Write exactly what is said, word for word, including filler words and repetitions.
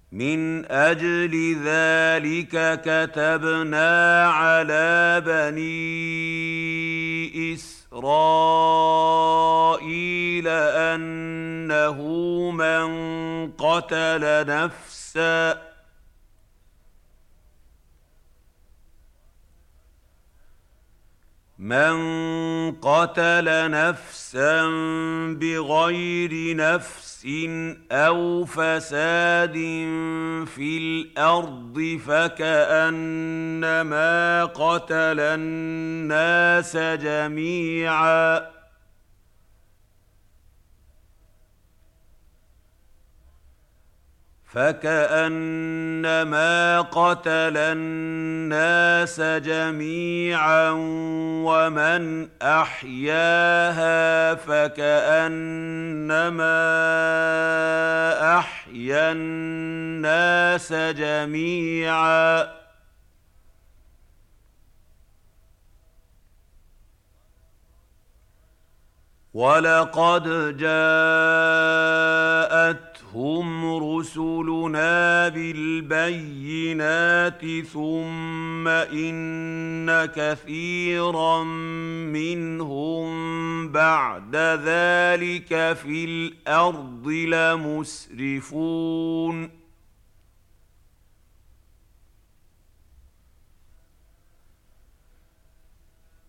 من أجل ذلك كتبنا على بني إسرائيل أنه من قتل نفسا من قتل نفسا بغير نفس أو فساد في الأرض فكأنما قتل الناس جميعا فكأنما قتل الناس جميعا ومن أحياها فكأنما أحيا الناس جميعا ولقد جاءتهم رسلنا بالبينات ثم إن كثيرا منهم بعد ذلك في الأرض لمسرفون